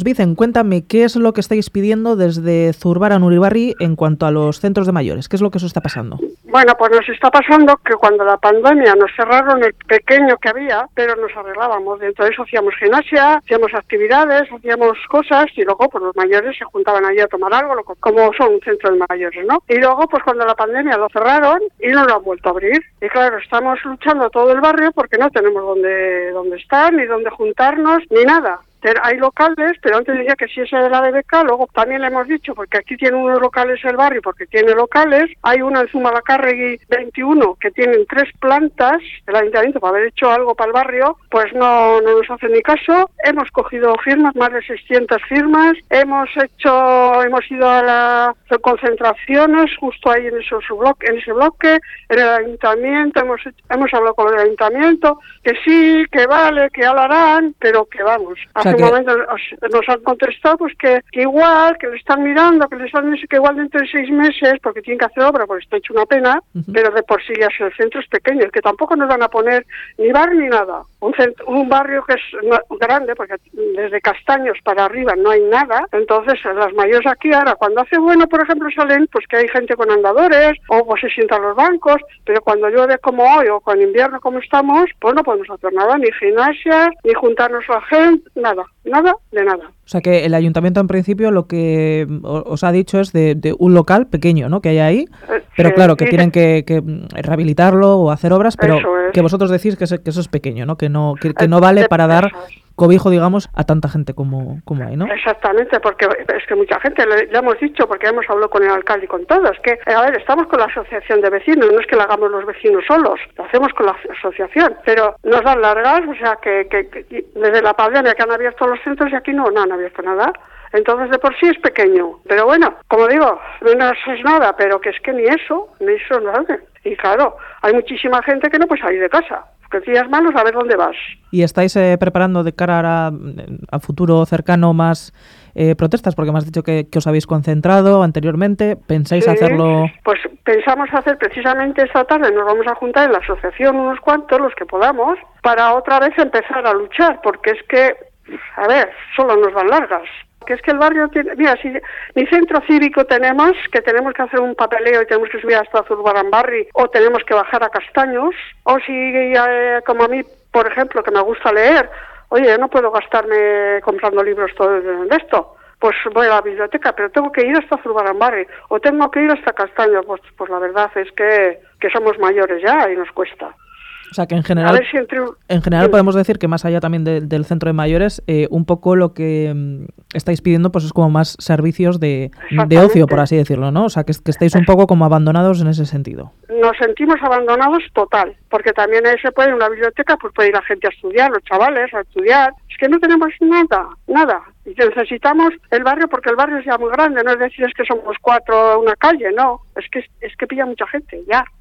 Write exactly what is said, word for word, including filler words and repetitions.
Vicen, cuéntame, ¿qué es lo que estáis pidiendo desde Zurbarán Uribarri en cuanto a los centros de mayores? ¿Qué es lo que os está pasando? Bueno, pues nos está pasando que cuando la pandemia nos cerraron el pequeño que había, pero nos arreglábamos. Dentro de eso hacíamos gimnasia, hacíamos actividades, hacíamos cosas y luego pues los mayores se juntaban allí a tomar algo, como son un centro de mayores, ¿no? Y luego pues cuando la pandemia lo cerraron y no lo han vuelto a abrir. Y claro, estamos luchando todo el barrio porque no tenemos dónde, dónde estar, ni dónde juntarnos, ni nada. Hay locales, pero antes decía que si ese de la B B K, luego también le hemos dicho, porque aquí tiene unos locales el barrio, porque tiene locales, hay una en Zumalacárregui veintiuno que tienen tres plantas, el ayuntamiento para haber hecho algo para el barrio, pues no, no nos hacen ni caso. Hemos cogido firmas, más de seiscientas firmas, hemos hecho, hemos ido a las concentraciones justo ahí en esos bloque, en ese bloque, en el ayuntamiento, hemos hecho, hemos hablado con el ayuntamiento, que sí, que vale, que ya lo harán, pero que vamos. O sea, Hace un momento nos, nos han contestado pues que, que igual, que le están mirando, que les han dicho que igual dentro de seis meses, porque tienen que hacer obra, porque está hecho una pena, uh-huh. Pero de por sí ya el centro es pequeño, que tampoco nos van a poner ni bar ni nada. Un, centro, un barrio que es grande, porque desde Castaños para arriba no hay nada, entonces las mayores aquí ahora, cuando hace bueno, por ejemplo, salen, pues que hay gente con andadores, o pues se sientan los bancos, pero cuando llueve como hoy, o con invierno como estamos, pues no podemos hacer nada, ni gimnasia, ni juntarnos a la gente, nada, nada de nada. O sea que el ayuntamiento en principio lo que os ha dicho es de, de un local pequeño, ¿no?, que hay ahí, pero sí, claro, que tienen que, que rehabilitarlo o hacer obras, pero que vosotros decís que, es, que eso es pequeño, ¿no?, que no, que, que no vale para dar cobijo, digamos, a tanta gente como, como hay, ¿no? Exactamente, porque es que mucha gente, le, le hemos dicho, porque hemos hablado con el alcalde y con todos, que, a ver, estamos con la asociación de vecinos, no es que lo hagamos los vecinos solos, lo hacemos con la asociación, pero nos dan largas, o sea, que, que, que desde la pandemia que han abierto los centros y aquí no, no han abierto nada. Entonces, de por sí es pequeño. Pero bueno, como digo, no es nada, pero que es que ni eso, ni eso no hace. Y claro, hay muchísima gente que no puede salir de casa. Que días malos a ver dónde vas. ¿Y estáis eh, preparando de cara a, a futuro cercano más eh, protestas? Porque me has dicho que, que os habéis concentrado anteriormente. ¿Pensáis sí, hacerlo? Pues pensamos hacer precisamente esta tarde, nos vamos a juntar en la asociación unos cuantos, los que podamos, para otra vez empezar a luchar, porque es que, a ver, solo nos dan largas. Que es que el barrio tiene, mira, si ni centro cívico tenemos, que tenemos que hacer un papeleo y tenemos que subir hasta Zurbarán Barri, o tenemos que bajar a Castaños, o si, eh, como a mí, por ejemplo, que me gusta leer, oye, yo no puedo gastarme comprando libros todo de esto, pues voy a la biblioteca, pero tengo que ir hasta Zurbarán Barri, o tengo que ir hasta Castaños, pues, pues la verdad es que, que somos mayores ya y nos cuesta. O sea que en general, si entre... en general podemos decir que más allá también de, del centro de mayores, eh, un poco lo que um, estáis pidiendo pues es como más servicios de, de ocio, por así decirlo, ¿no? O sea que, que estáis un poco como abandonados en ese sentido. Nos sentimos abandonados total, porque también ahí se puede, en una biblioteca, pues puede ir la gente a estudiar, los chavales a estudiar. Es que no tenemos nada, nada. Y necesitamos el barrio porque el barrio es ya muy grande, no es decir es que somos cuatro en una calle, no. Es que, es que pilla mucha gente, ya.